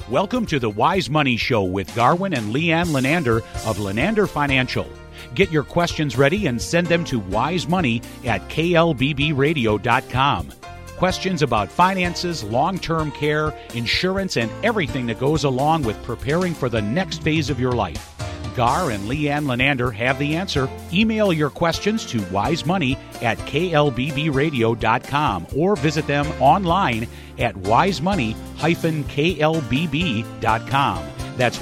Welcome to the Wise Money Show with Garwin and Leanne Lenander of Lenander Financial. Get your questions ready and send them to wisemoney@klbbradio.com. Questions about finances, long-term care, insurance, and everything that goes along with preparing for the next phase of your life. Gar and Leanne Lenander have the answer. Email your questions to wisemoney@klbbradio.com or visit them online at wisemoney-klbb.com. That's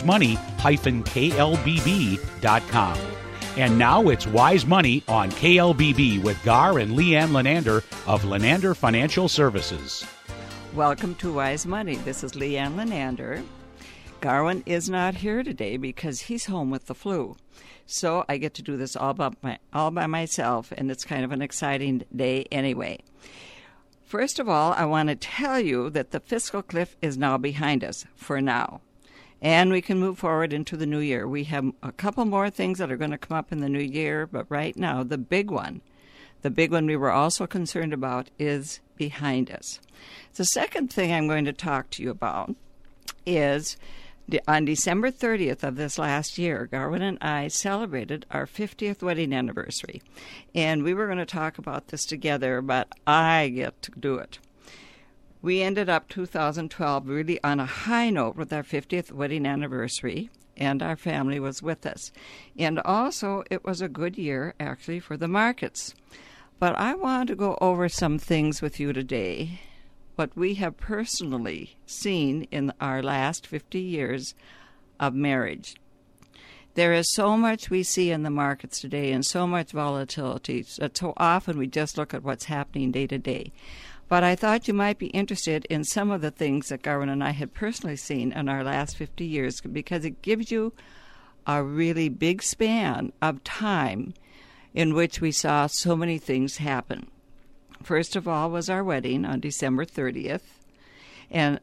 wisemoney-klbb.com. And now it's Wise Money on KLBB with Gar and Leanne Lenander of Lenander Financial Services. Welcome to Wise Money. This is Leanne Lenander. Garwin is not here today because he's home with the flu. So I get to do this all by myself, and it's kind of an exciting day anyway. First of all, I want to tell you that the fiscal cliff is now behind us for now. And we can move forward into the new year. We have a couple more things that are going to come up in the new year, but right now, the big one we were also concerned about is behind us. The second thing I'm going to talk to you about is on December 30th of this last year, Garwin and I celebrated our 50th wedding anniversary. And we were going to talk about this together, but I get to do it. We ended up 2012 really on a high note with our 50th wedding anniversary, and our family was with us. And also, it was a good year, actually, for the markets. But I want to go over some things with you today, what we have personally seen in our last 50 years of marriage. There is so much we see in the markets today and so much volatility that so often we just look at what's happening day to day. But I thought you might be interested in some of the things that Garwin and I had personally seen in our last 50 years because it gives you a really big span of time in which we saw so many things happen. First of all was our wedding on December 30th, and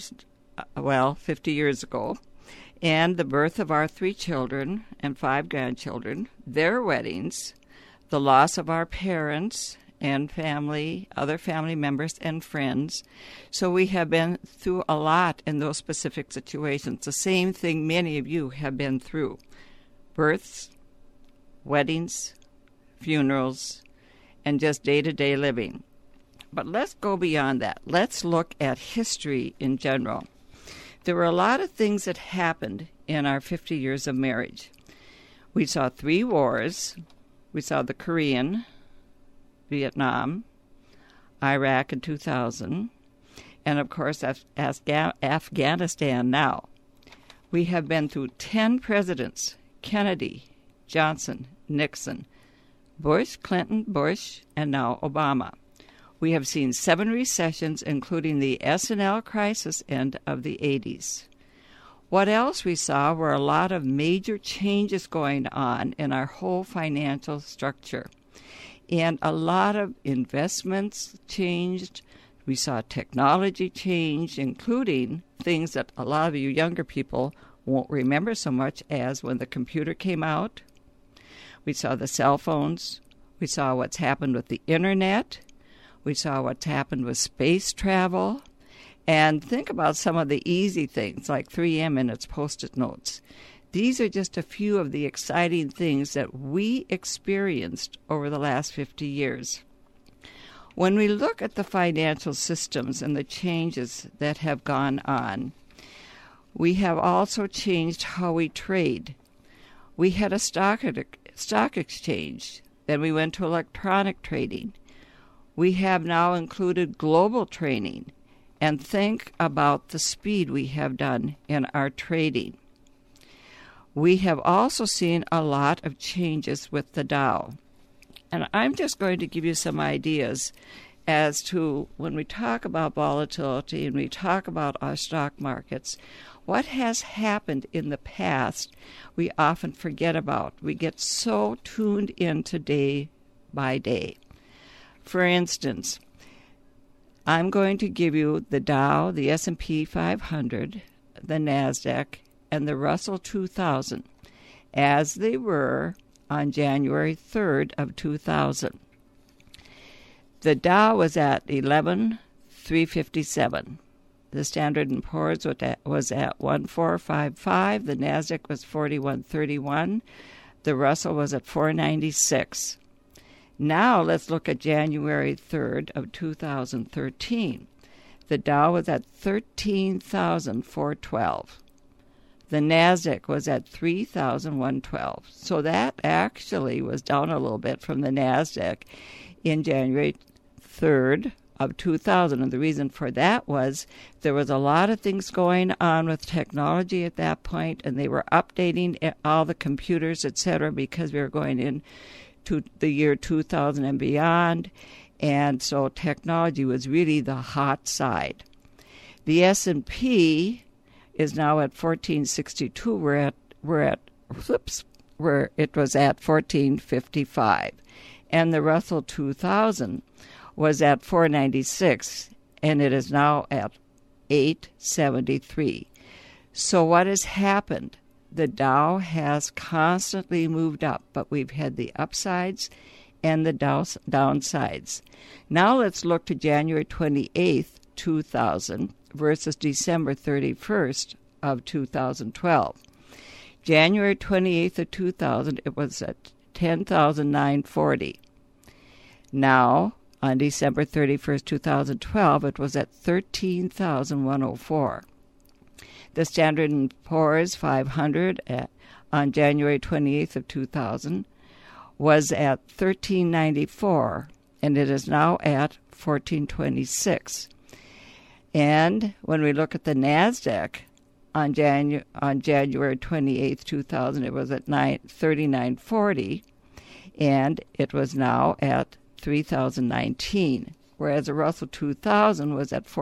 50 years ago, and the birth of our 3 children and 5 grandchildren, their weddings, the loss of our parents and family, other family members and friends. So we have been through a lot in those specific situations, the same thing many of you have been through. Births, weddings, funerals, and just day-to-day living. But let's go beyond that. Let's look at history in general. There were a lot of things that happened in our 50 years of marriage. We saw 3 wars. We saw the Korean, Vietnam, Iraq in 2000, and of course Afghanistan now. We have been through 10 presidents: Kennedy, Johnson, Nixon, Bush, Clinton, Bush, and now Obama. We have seen 7 recessions, including the S&L crisis end of the 80s. What else we saw were a lot of major changes going on in our whole financial structure. And a lot of investments changed. We saw technology change, including things that a lot of you younger people won't remember so much as when the computer came out. We saw the cell phones. We saw what's happened with the internet. We saw what's happened with space travel. And think about some of the easy things like 3M and its Post-it notes. These are just a few of the exciting things that we experienced over the last 50 years. When we look at the financial systems and the changes that have gone on, we have also changed how we trade. We had a stock exchange, then we went to electronic trading. We have now included global trading, and think about the speed we have done in our trading. We have also seen a lot of changes with the Dow. And I'm just going to give you some ideas as to when we talk about volatility and we talk about our stock markets, what has happened in the past we often forget about. We get so tuned into day by day. For instance, I'm going to give you the Dow, the S&P 500, the NASDAQ, and the Russell 2000 as they were on January 3rd of 2000. The Dow was at 11,357. The Standard & Poor's was at 1455. The NASDAQ was 4131. The Russell was at 496. Now let's look at January 3rd of 2013. The Dow was at 13,412. The NASDAQ was at 3,112. So that actually was down a little bit from the NASDAQ in January 3rd of 2000. And the reason for that was there was a lot of things going on with technology at that point, and they were updating all the computers, etc., because we were going into the year 2000 and beyond. And so technology was really the hot side. The S&P is now at 1462. Where it was at 1455. And the Russell 2000 was at 496, and it is now at 873. So what has happened? The Dow has constantly moved up, but we've had the upsides and the downsides. Now let's look to January 28th, 2000 versus December 31st of 2012. January 28th of 2000, it was at 10,940. Now, on December 31st, 2012, it was at 13,104. The Standard & Poor's 500 on January 28th of 2000 was at 1394, and it is now at 1426. And when we look at the NASDAQ on January 28th, 2000, it was at 3940, and it was now at 3019. Whereas the Russell 2000 was at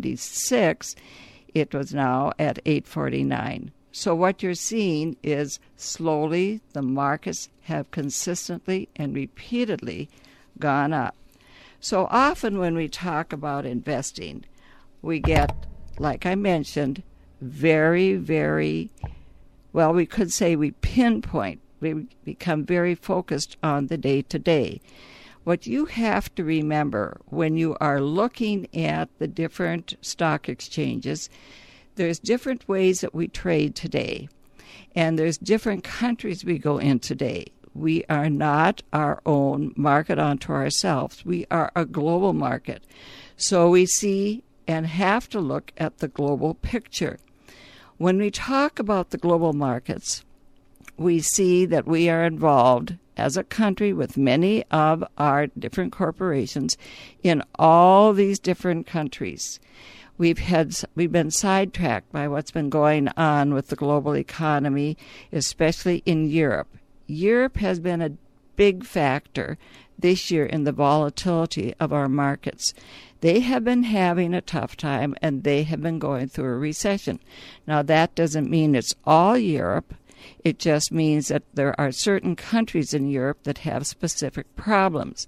496, it was now at 849. So what you're seeing is slowly the markets have consistently and repeatedly gone up. So often when we talk about investing, we get, like I mentioned, very, very, well, we could say we pinpoint. We become very focused on the day-to-day. What you have to remember when you are looking at the different stock exchanges, there's different ways that we trade today, and there's different countries we go in today. We are not our own market unto ourselves. We are a global market. So we see and have to look at the global picture. When we talk about the global markets, we see that we are involved as a country with many of our different corporations in all these different countries. We've been sidetracked by what's been going on with the global economy, especially in Europe. Europe has been a big factor this year in the volatility of our markets. They have been having a tough time, and they have been going through a recession. Now, that doesn't mean it's all Europe. It just means that there are certain countries in Europe that have specific problems.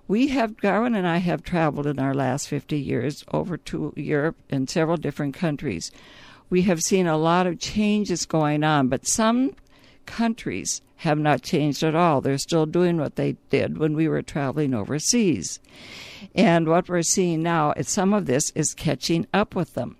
Garwin and I have traveled in our last 50 years over to Europe and several different countries. We have seen a lot of changes going on, but some countries have not changed at all. They're still doing what they did when we were traveling overseas. And what we're seeing now is some of this is catching up with them.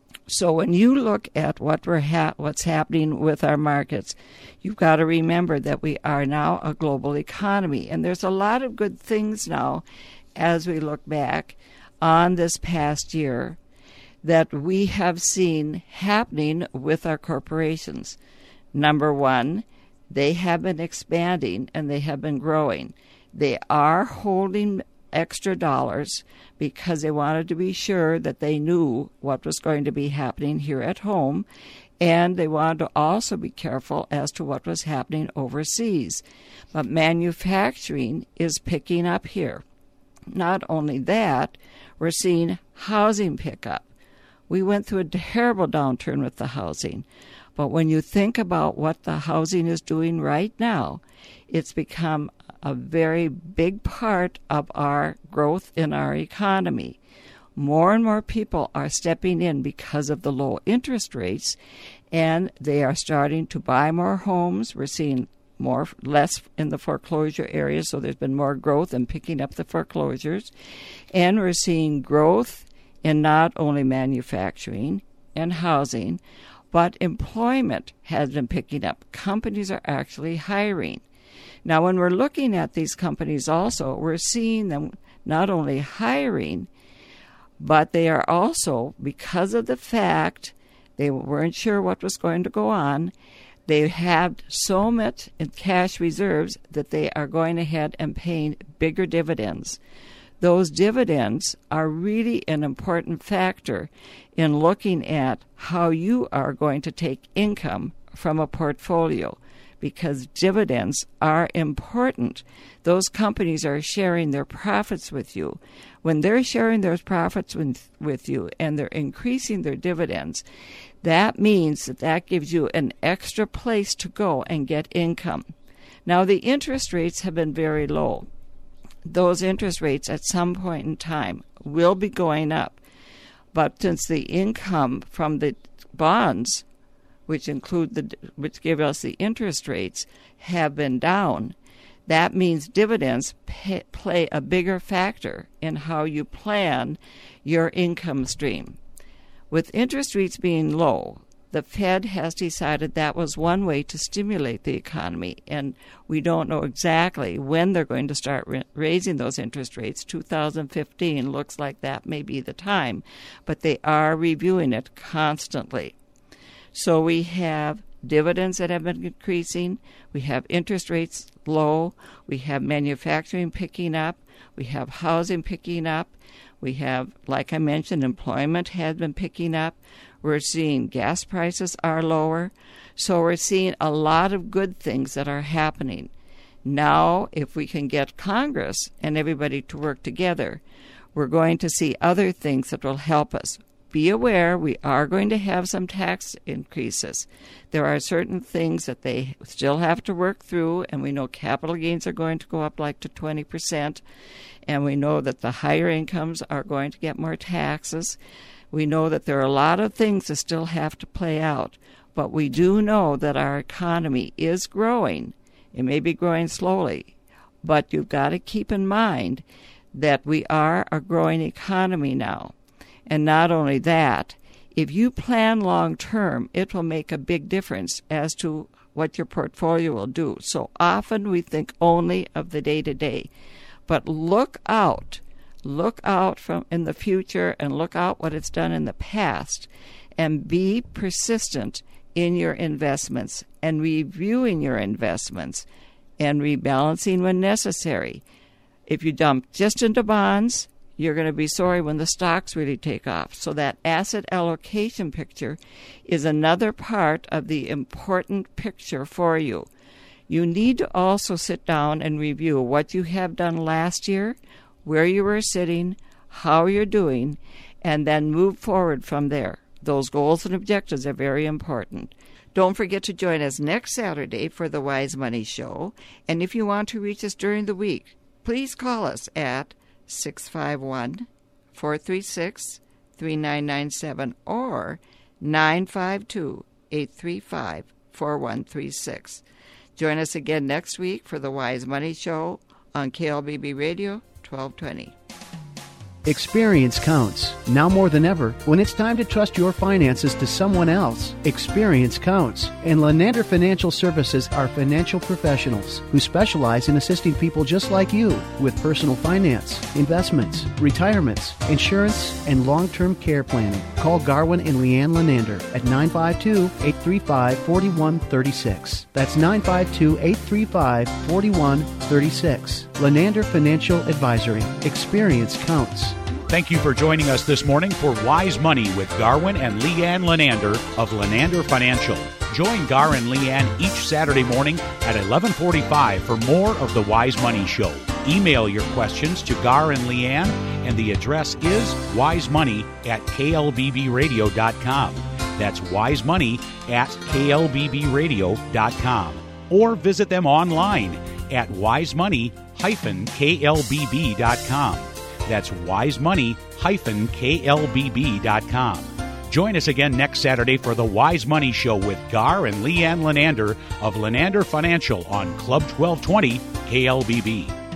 So when you look at what's happening with our markets, you've got to remember that we are now a global economy. And there's a lot of good things now as we look back on this past year that we have seen happening with our corporations. Number one, they have been expanding and they have been growing. They are holding extra dollars because they wanted to be sure that they knew what was going to be happening here at home, and they wanted to also be careful as to what was happening overseas. But manufacturing is picking up here. Not only that, we're seeing housing pick up. We went through a terrible downturn with the housing, but when you think about what the housing is doing right now, it's become a very big part of our growth in our economy. More and more people are stepping in because of the low interest rates, and they are starting to buy more homes. We're seeing less in the foreclosure areas, so there's been more growth in picking up the foreclosures. And we're seeing growth in not only manufacturing and housing, but employment has been picking up. Companies are actually hiring. Now, when we're looking at these companies also, we're seeing them not only hiring, but they are also, because of the fact they weren't sure what was going to go on, they have so much in cash reserves that they are going ahead and paying bigger dividends. Those dividends are really an important factor in looking at how you are going to take income from a portfolio, because dividends are important. Those companies are sharing their profits with you. When they're sharing their profits with you and they're increasing their dividends, that means that gives you an extra place to go and get income. Now, the interest rates have been very low. Those interest rates at some point in time will be going up. But since the income from the bonds, which give us the interest rates, have been down, that means dividends play a bigger factor in how you plan your income stream. With interest rates being low, the Fed has decided that was one way to stimulate the economy, and we don't know exactly when they're going to start raising those interest rates. 2015 looks like that may be the time, but they are reviewing it constantly. So we have dividends that have been increasing, we have interest rates low, we have manufacturing picking up, we have housing picking up, we have, like I mentioned, employment has been picking up. We're seeing gas prices are lower. So we're seeing a lot of good things that are happening. Now, if we can get Congress and everybody to work together, we're going to see other things that will help us. Be aware, we are going to have some tax increases. There are certain things that they still have to work through, and we know capital gains are going to go up like to 20%, and we know that the higher incomes are going to get more taxes. We know that there are a lot of things that still have to play out, but we do know that our economy is growing. It may be growing slowly, but you've got to keep in mind that we are a growing economy now. And not only that, if you plan long term, it will make a big difference as to what your portfolio will do. So often we think only of the day-to-day. But look out from in the future and look out what it's done in the past, and be persistent in your investments and reviewing your investments and rebalancing when necessary. If you dump just into bonds, you're going to be sorry when the stocks really take off. So that asset allocation picture is another part of the important picture for you. You need to also sit down and review what you have done last year, where you were sitting, how you're doing, and then move forward from there. Those goals and objectives are very important. Don't forget to join us next Saturday for the Wise Money Show. And if you want to reach us during the week, please call us at 651-436-3997 or 952-835-4136. Join us again next week for the Wise Money Show on KLBB Radio 1220. Experience counts. Now more than ever, when it's time to trust your finances to someone else, experience counts. And Lenander Financial Services are financial professionals who specialize in assisting people just like you with personal finance, investments, retirements, insurance, and long-term care planning. Call Garwin and Leanne Lenander at 952-835-4136. That's 952-835-4136. Lenander Financial Advisory. Experience counts. Thank you for joining us this morning for Wise Money with Garwin and Leanne Lenander of Lenander Financial. Join Gar and Leanne each Saturday morning at 11:45 for more of the Wise Money Show. Email your questions to Gar and Leanne, and the address is wisemoney@klbbradio.com. That's wisemoney@klbbradio.com. Or visit them online at wisemoney-klbb.com. That's wisemoney-klbb.com. Join us again next Saturday for the Wise Money Show with Gar and Leanne Lenander of Lenander Financial on Club 1220 KLBB.